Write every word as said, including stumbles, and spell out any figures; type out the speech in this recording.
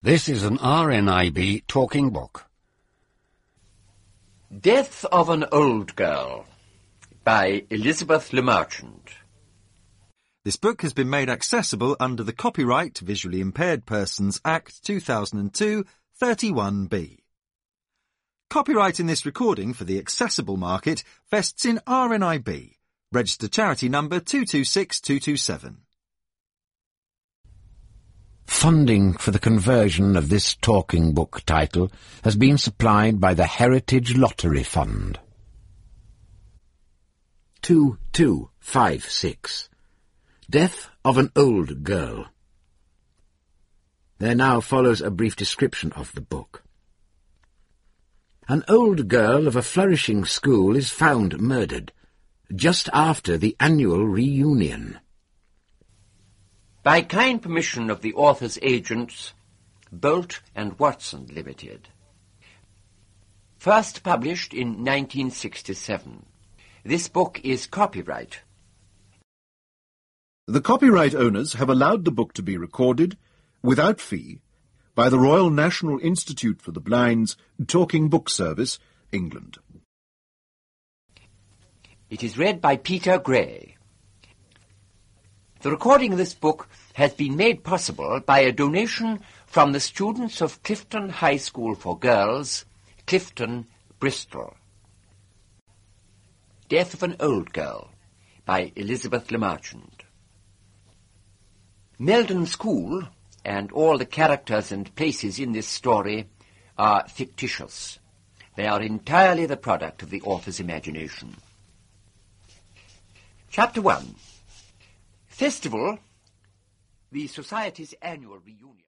This is an R N I B talking book. Death of an Old Girl by Elizabeth LeMarchant. This book has been made accessible under the Copyright Visually Impaired Persons Act two thousand two, thirty-one B. Copyright in this recording for the accessible market vests in R N I B, registered charity number two two six two two seven. Funding for the conversion of this talking book title has been supplied by the Heritage Lottery Fund. two two five six. Death of an Old Girl. There now follows a brief description of the book. An old girl of a flourishing school is found murdered, just after the annual reunion. By kind permission of the author's agents, Bolt and Watson Limited. First published in nineteen sixty-seven. This book is copyright. The copyright owners have allowed the book to be recorded, without fee, by the Royal National Institute for the Blind's Talking Book Service, England. It is read by Peter Gray. The recording of this book has been made possible by a donation from the students of Clifton High School for Girls, Clifton, Bristol. Death of an Old Girl by Elizabeth LeMarchant. Meldon School and all the characters and places in this story are fictitious. They are entirely the product of the author's imagination. Chapter one. Festival, the Society's annual reunion.